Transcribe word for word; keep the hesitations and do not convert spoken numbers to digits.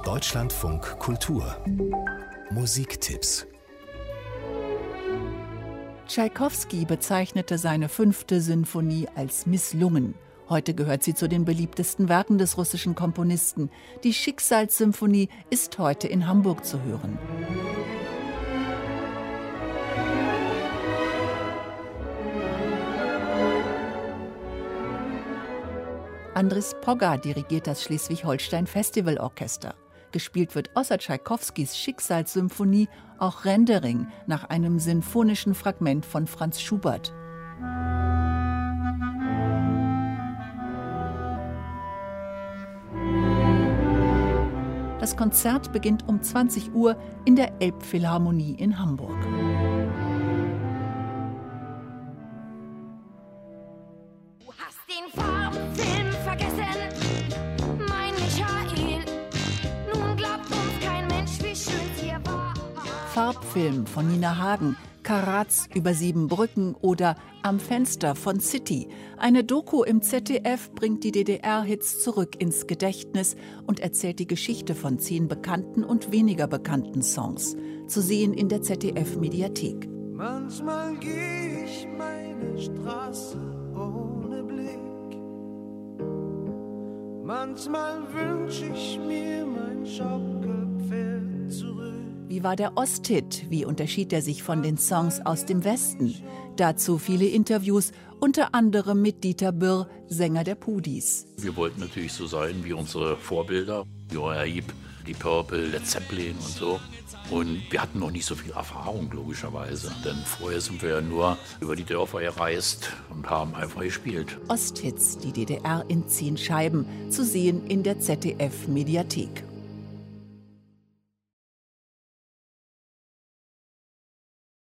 Deutschlandfunk Kultur Musiktipps. Tschaikowski bezeichnete seine fünfte Sinfonie als misslungen. Heute gehört sie zu den beliebtesten Werken des russischen Komponisten. Die Schicksalssymphonie ist heute in Hamburg zu hören. Andris Pogga dirigiert das Schleswig-Holstein Festival Orchester. Gespielt wird außer Tschaikowskis Schicksalssymphonie auch Rendering nach einem sinfonischen Fragment von Franz Schubert. Das Konzert beginnt um zwanzig Uhr in der Elbphilharmonie in Hamburg. Du hast den Farbfilm vergessen, mein Michael. Nun glaubt uns kein Mensch, wie schön es hier war. Farbfilm von Nina Hagen, Karatz über sieben Brücken oder Am Fenster von City. Eine Doku im Z D F bringt die D D R-Hits zurück ins Gedächtnis und erzählt die Geschichte von zehn bekannten und weniger bekannten Songs. Zu sehen in der Z D F-Mediathek. Manchmal gehe ich meine Straße ohne Blick. Manchmal wünsche ich mir mein Schaukelpferd zurück. Wie war der Osthit? Wie unterschied er sich von den Songs aus dem Westen? Dazu viele Interviews, unter anderem mit Dieter Birr, Sänger der Pudis. Wir wollten natürlich so sein wie unsere Vorbilder, Uriah Heep, die Purple, Led Zeppelin und so. Und wir hatten noch nicht so viel Erfahrung, logischerweise. Denn vorher sind wir ja nur über die Dörfer gereist und haben einfach gespielt. Osthits, die D D R in zehn Scheiben, zu sehen in der Z D F-Mediathek.